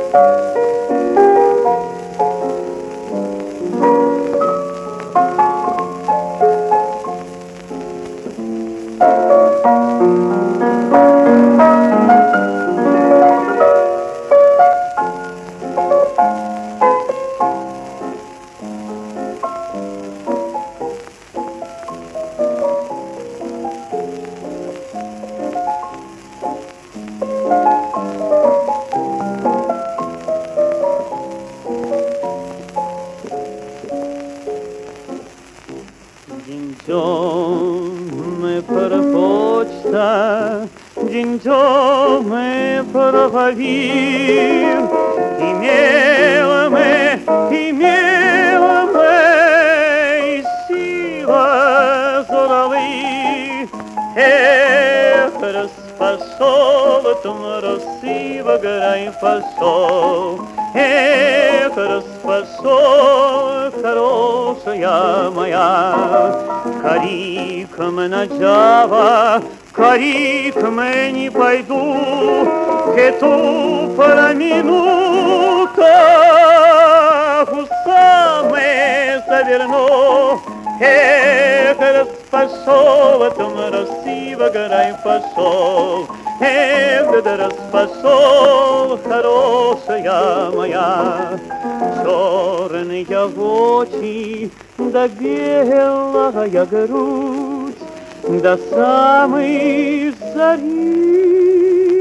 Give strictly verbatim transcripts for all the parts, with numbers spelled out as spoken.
Идем per почта, идем per Павир, имела мы, имела мы сила зоровых, эх, распосол, тум росива грай посол, эх, распосол, хорошая моя. Карик на Джава, карик мы не пойду, эту пара минута у самой заверну. Эх, распошел, а том рассива горай пошел. Эх, да распошел, хорошая моя. Черные очи, да белая грудь, до самой зари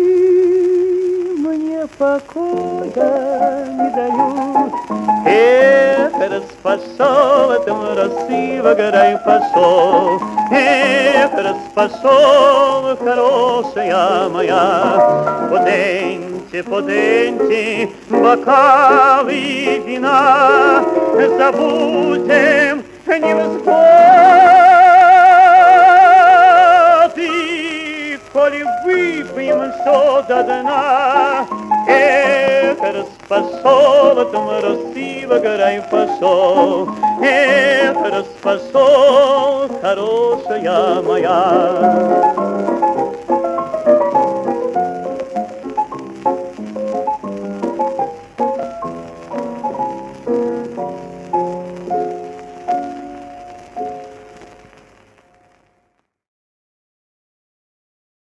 мне покоя не дают. Эх, распошел, а там рассыва горай пошел. Эх, распошел, хорошая моя. Поденьте, поденьте, бокалы вина, забудем невзгоды, коли выпьем все до дна. Эх, распошел, а там рассыва горай пошел. Эх, распошел, хорошая моя.